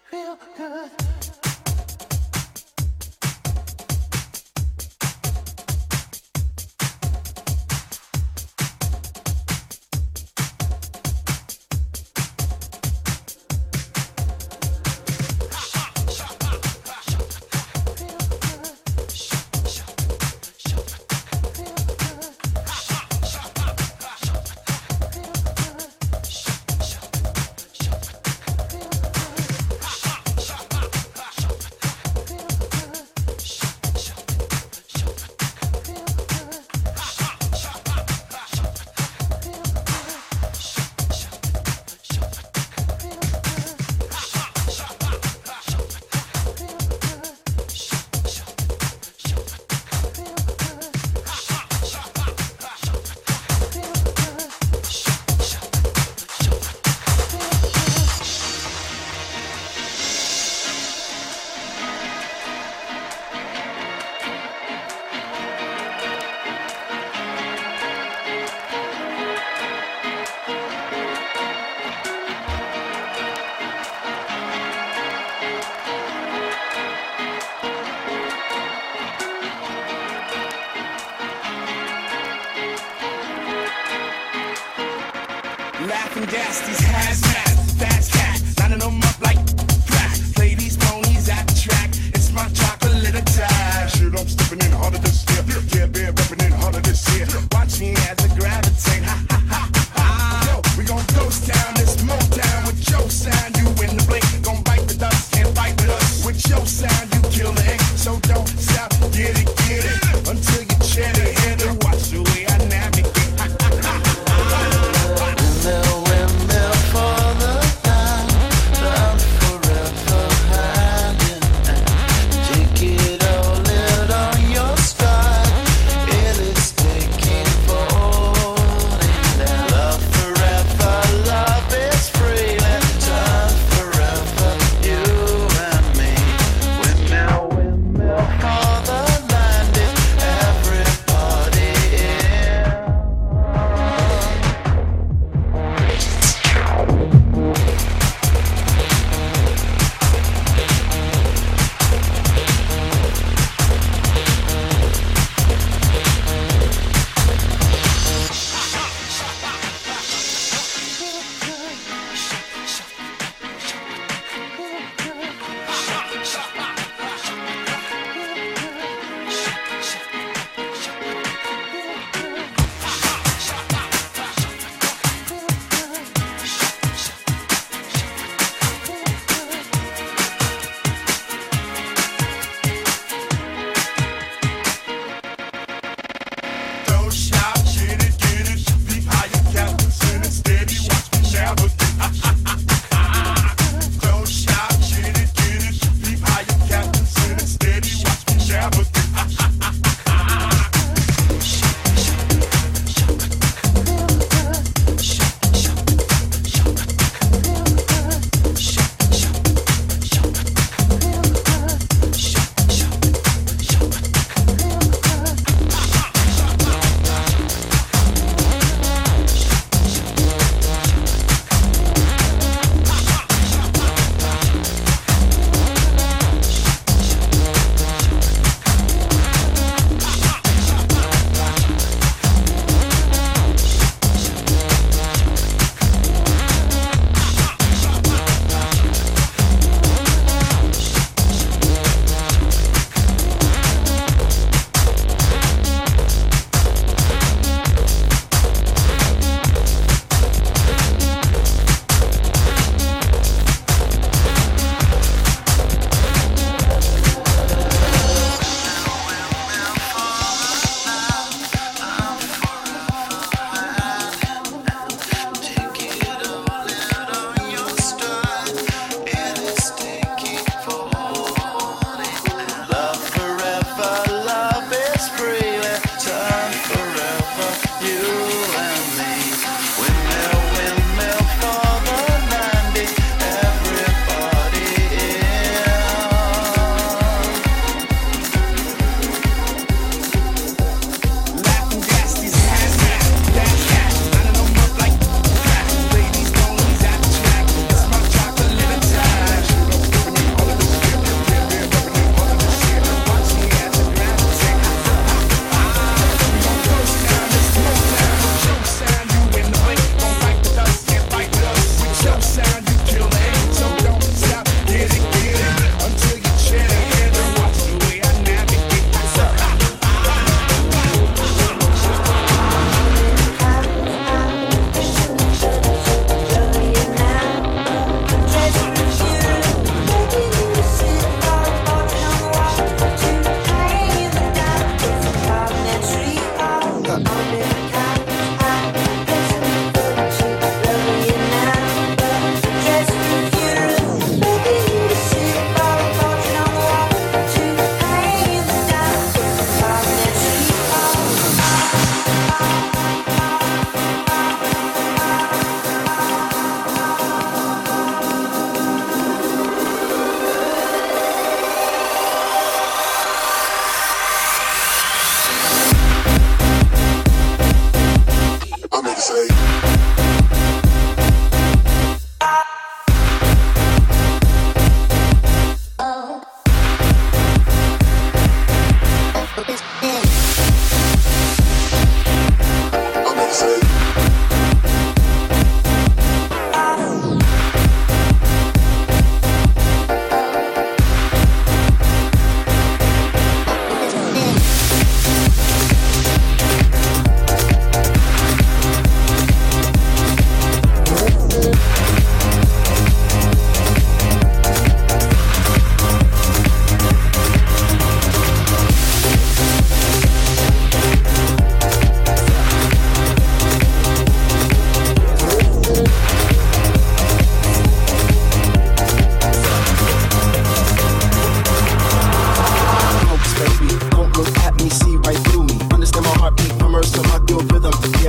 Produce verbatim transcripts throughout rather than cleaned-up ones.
Laughing gas, these hazmat, fast cat, lining them up like crack. Play these ponies at the track. It's my chocolate attack. Shit, I'm stepping in harder this year. Yeah, bear repping in harder this year. Watch me as I gravitate. Ha ha ha ha. Yo, we gon' ghost town, this Motown with your sound. You in the blink, gon' bite with us, can't fight with us. With your sound, you kill the ink. So don't stop, get it, get it until you chat it, hit it. Watch the way I navigate. Ha ha ha ha. Take it all out on your stride. It is taking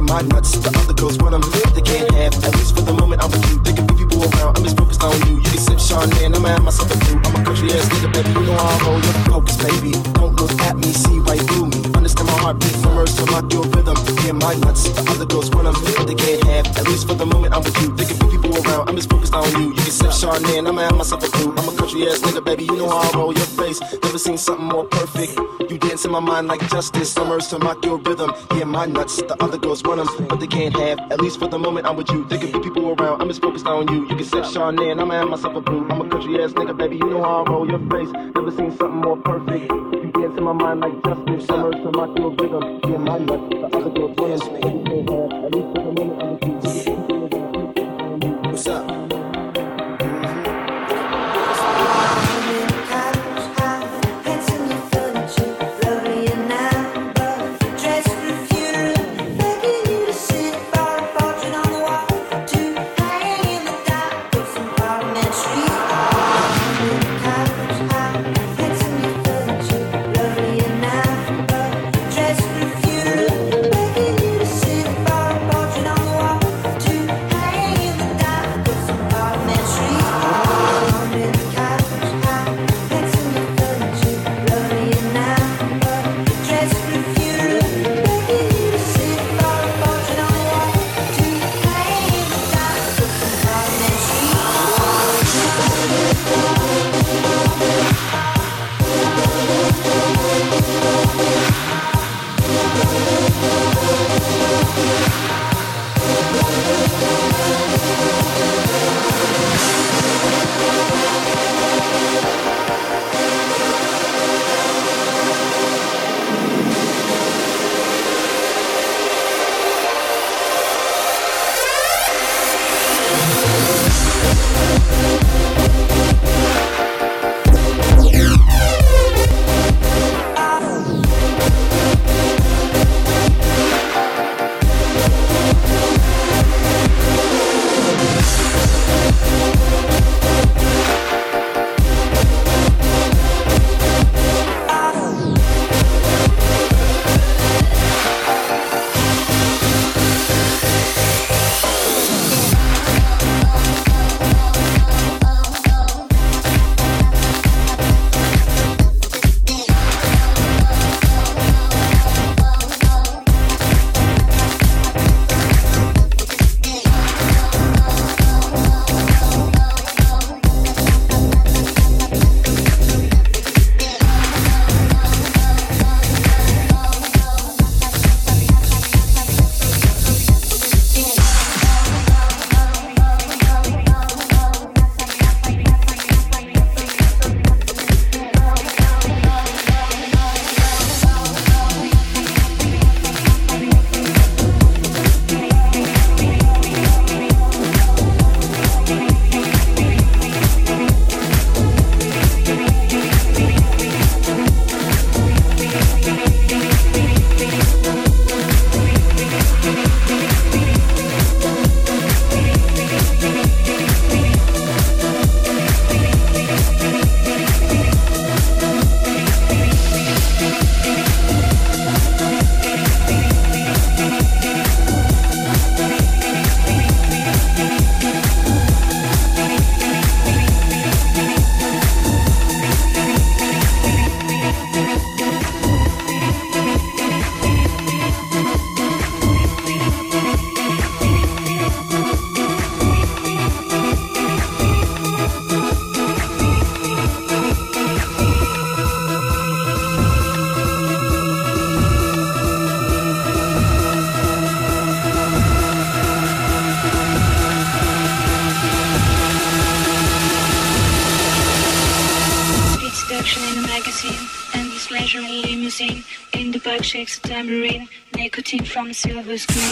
my nuts. The other girls want them, they can't have. At least for the moment I'm with you. There can be people around, I'm just focused on you. You can sip Chardonnay and I'ma have myself a few. I'm a country ass nigga, baby, you know how I roll. You're focused, baby. Don't look at me, see right through me. Understand my heartbeat from words to lock your rhythm. Yeah, my nuts. The other girls want them, but they can't have. At least for the moment I'm with you. There can be people around, I'm just focused on you. You can sip Chardonnay and I'ma have myself a few. I'm a country ass nigga, baby, you know how I roll. Your face, never seen something more perfect. You dance in my mind like justice. Summers to mock your rhythm. Yeah, my nuts. The other girls want them, but they can't have. At least for the moment I'm with you. There could be people around, I'm just focused on you. You can sip Chardonnay and I'ma have myself a brew. I'm a country ass nigga, baby, you know how I roll. Your face, never seen something more perfect. You dance in my mind like justice. Summers to mock your rhythm. Yeah, my nuts. The other girls want them, but they can't have. At least for the moment I'm with you. What's up? Shakes a tambourine, nicotine from a silver screen.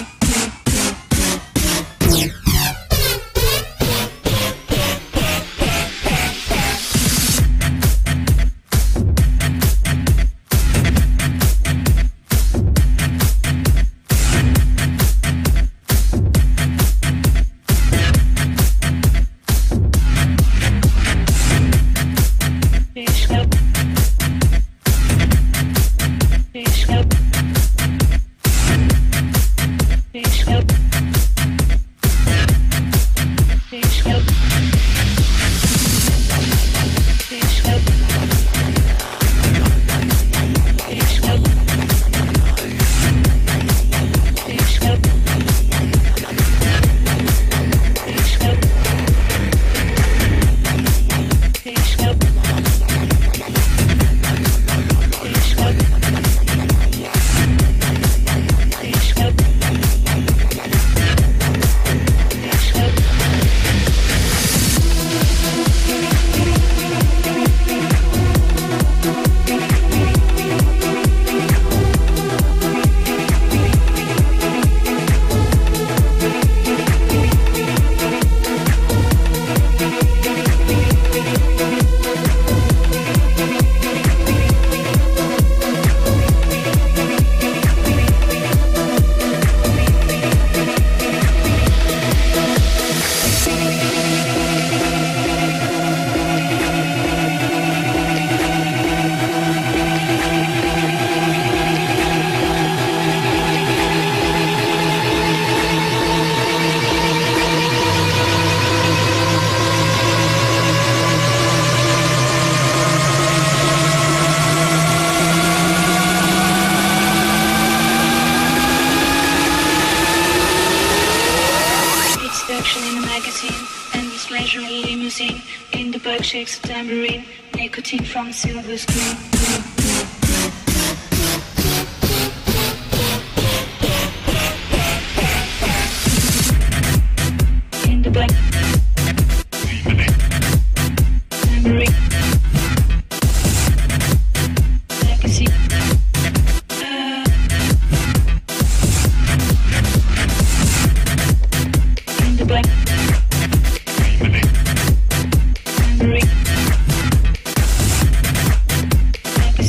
Fish Shakes a tambourine, nicotine from silver screen. In the black tambourine, legacy. In the black tambourine.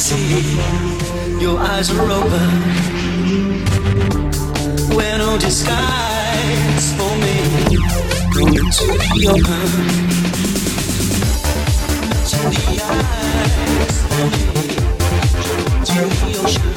see your eyes are open. Wear no disguise for me. Go into the open. To the eyes for me. To the ocean.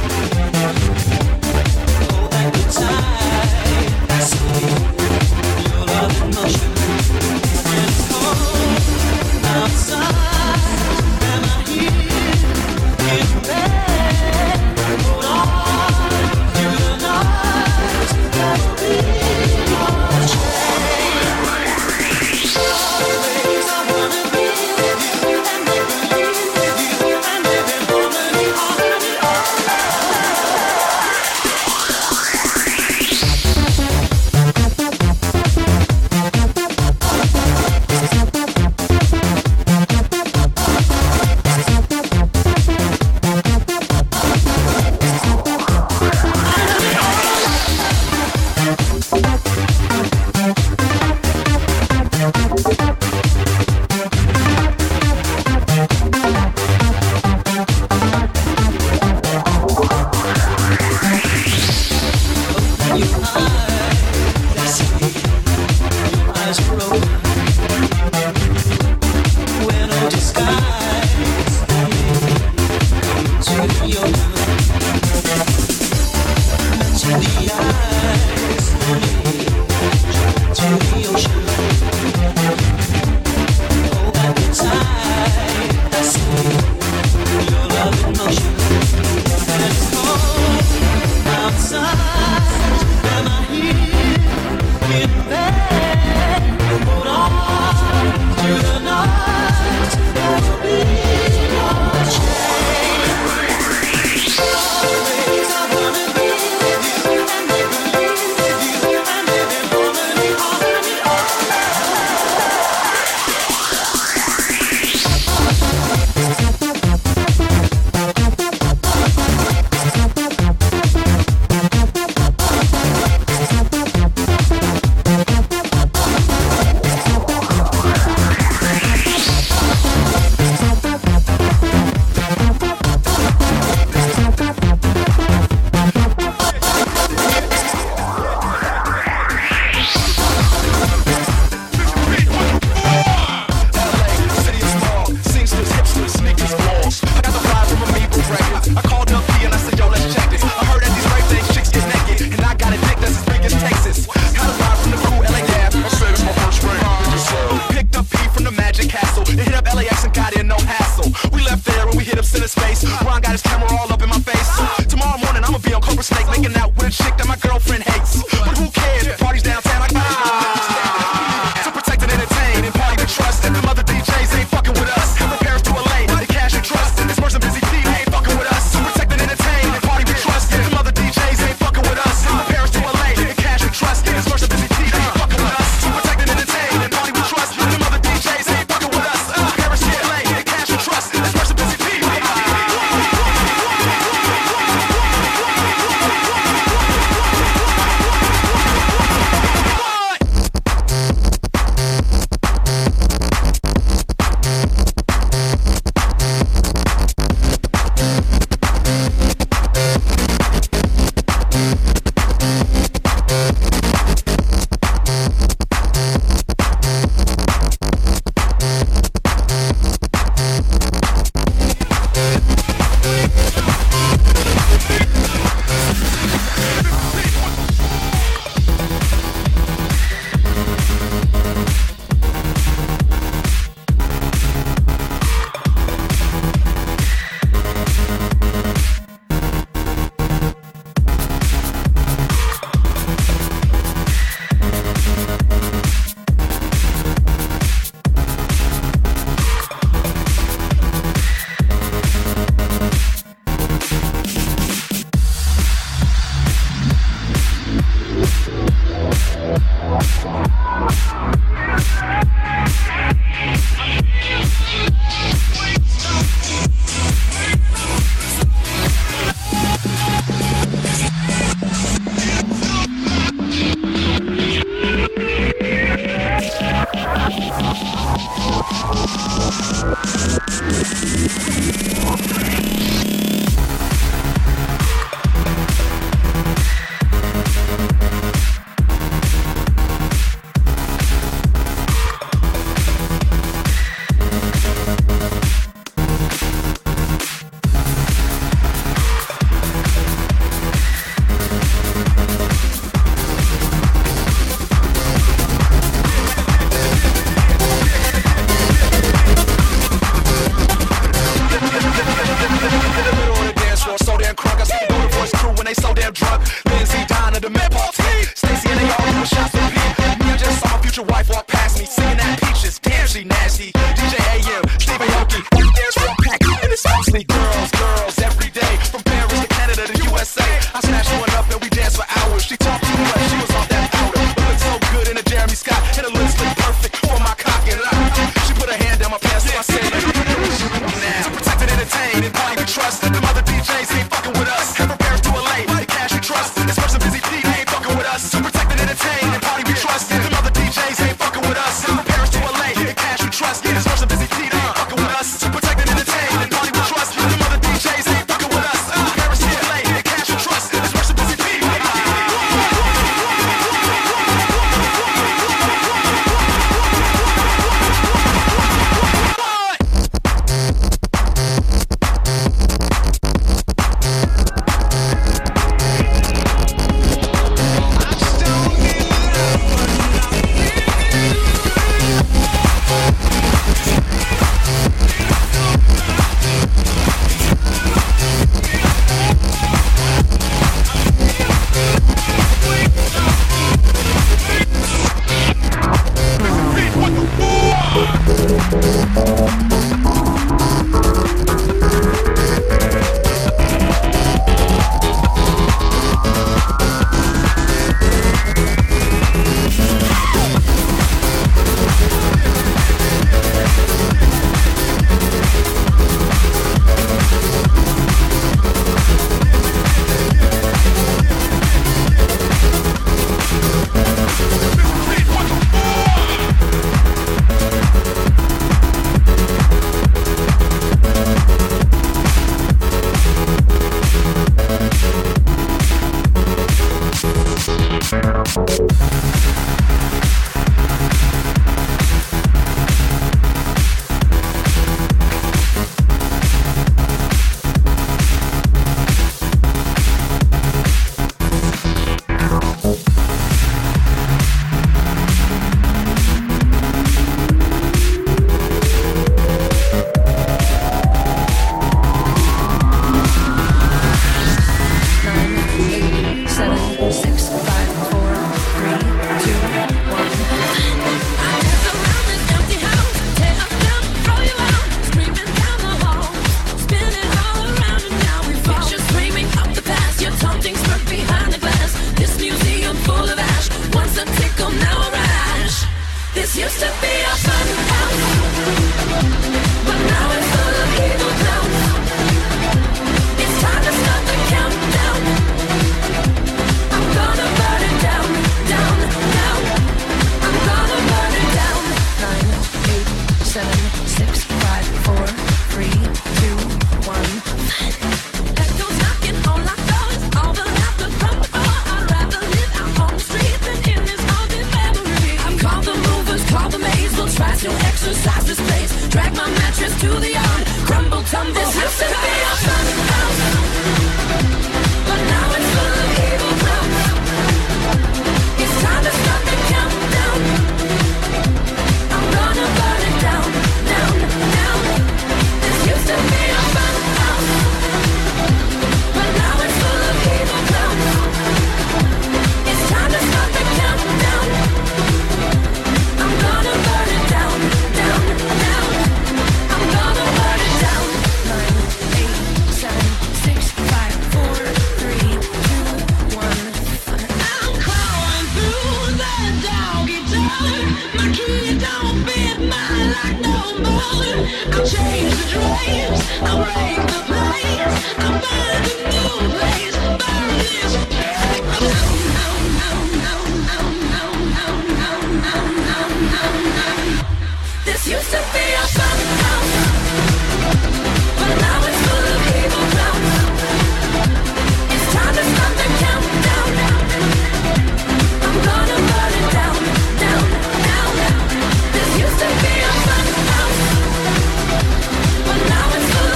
Hold that good tight. I see your love in motion. And it's cold outside. Am I here in bed? Hold on to the night. That'll be your chain. Always I wanna be with you and make believe with you and live in harmony, harmony, We'll be right back. wife walked past me, singing that Peaches, damn she nasty. D J A M, Steve Aoki, there's one pack, and it's mostly girls, girls every day. From Paris to Canada to U S A, I smashed one up and we danced for hours. She talked too much, she was on that powder, but looked so good in a Jeremy Scott, and her lips looked perfect for my cock and I. She put her hand down my pants, so I said, now, protect and entertain, and party we trust. The mother D Js ain't fucking with us. From Paris to L A, the cash we trust. It's first a busy P, they ain't fucking with us. So protect and entertain, and party we trust. The mother D Js ain't fucking with us. From Paris to L A, the cash we trust. It's first a busy P, they ain't fucking with us. So protect and entertain, and party we trust. The mother D Js ain't fucking with us. From Paris to L A, the cash we trust. It's first a busy P.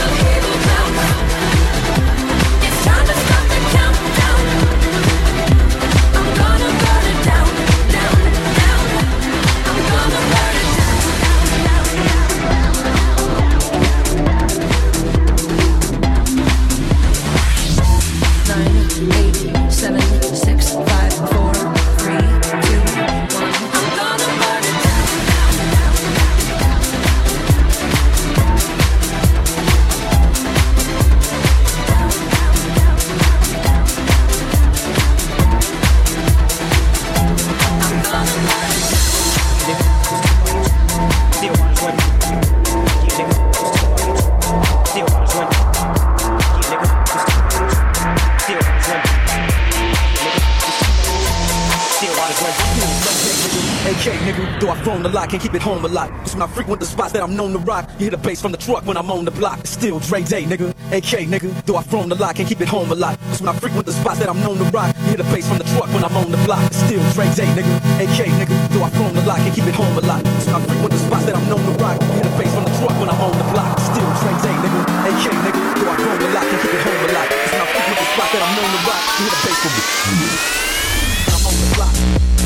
It's time to stop the countdown. K, nigga, though I've grown a lot, can't keep it home a lot. It's when I frequent the spots that I'm known to rock. You hear the bass from the truck when I'm on the block. It's still Dre Day, nigga. A K, nigga, though I've grown a lot, can't keep it home a lot. It's when I frequent the spots that I'm known to rock. You hear the bass from the truck when I'm on the block. It's still Dre Day, nigga. A K, nigga, though I've grown a lot, can't keep it home a lot. It's when I frequent the spots that I'm known to rock. You hear the bass from the truck when I'm on the block. It's still Dre Day, nigga. A K, nigga, though I've grown a lot, can't keep it home a lot. It's when I frequent the spots that I'm known to rock. You hear the bass from the I'm on the block.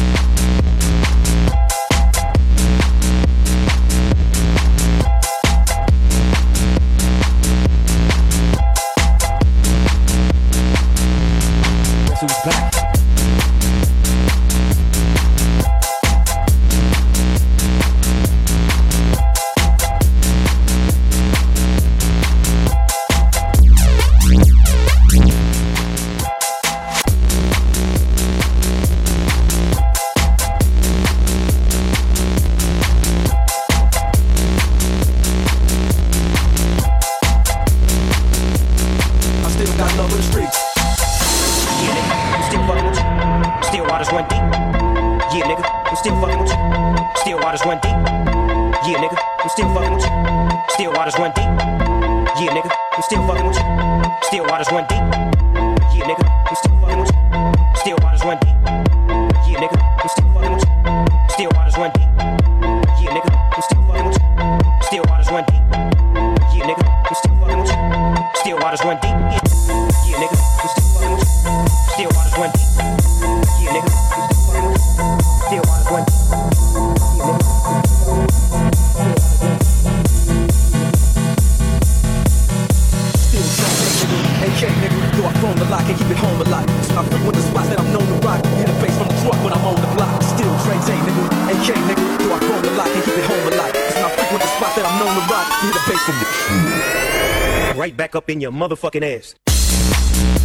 Who's back? I still got love in the streets. Yeah, nigga, I'm still fucking with you. Still waters run deep. Yeah, nigga, I'm still fucking with you. Still waters run deep. Yeah, nigga, I'm still fucking with you. Still waters run deep. Yeah, nigga, I'm still fucking with you. Still waters run deep. Yeah, nigga, I'm still fucking with you. Still waters run deep. Yeah, nigga, I'm still fucking with you. Still waters run deep. Yeah, nigga, I'm still fucking with you. Still waters run deep. Yeah, nigga, I'm still fucking with you. Still waters run deep. Yeah, nigga, I'm still fucking with you. Still waters run deep. Yeah, nigga, I'm still fucking with you. Still waters run deep. Yeah, nigga. Still Dre Day, nigga. A K, nigga, though I've grown a lot, can't keep it home a lot. It's when I frequent the spots that I'm known to rock. Hear the bass from the truck when I'm on the block. Still Dre Day, nigga. A K, nigga, though I've grown a lot, can't keep it home a lot. It's when I frequent the spots that I'm known to rock. Hear the bass from the Right back up in your motherfucking ass.